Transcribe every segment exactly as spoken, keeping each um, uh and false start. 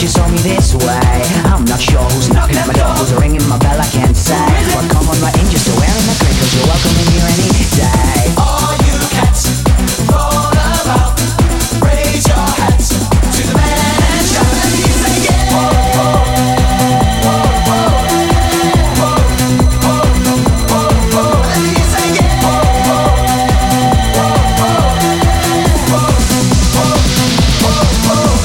you saw me this way. I'm not sure who's knocking at my door, who's ringing my bell, I can't say. But come on right in, just to wearing a grin, cause you're welcome in here any day. All you cats, roll about, raise your hats to the man and shout and you say yeah. Whoa, whoa, whoa, whoa, whoa, whoa, whoa, whoa, and you say yeah. Whoa, whoa, whoa, whoa, whoa, whoa, whoa, whoa.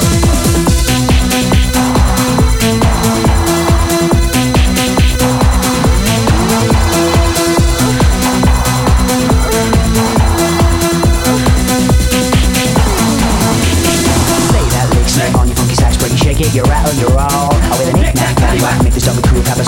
On your funky sax, break, shake it, you rattle, you roll. Oh, with a knick-knack, paddywhack, make this dummy crew have a